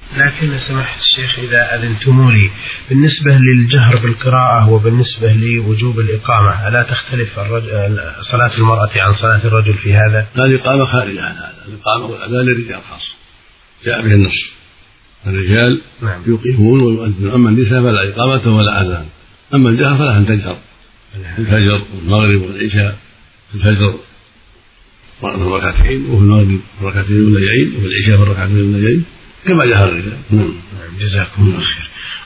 لكن سمحت الشيخ إذا أذنتم لي بالنسبة للجهر بالقراءة وبالنسبة لوجوب الإقامة ألا تختلف صلاة المرأة عن صلاة الرجل في هذا؟ لا، الإقامة خارج عن هذا، الإقامة والأذان للرجال خاصة جاء به النص، الرجال يقيمون ويؤذنون، أما النساء فلا إقامة ولا أذان. أما الجهر فلا أن تجهر في الفجر والمغرب والعشاء، في الفجر ركعتين، وفي المغرب ركعتين والليلين، وفي العشاء ركعتين والليلين كما جهر الرجال. جزاكم الله خير.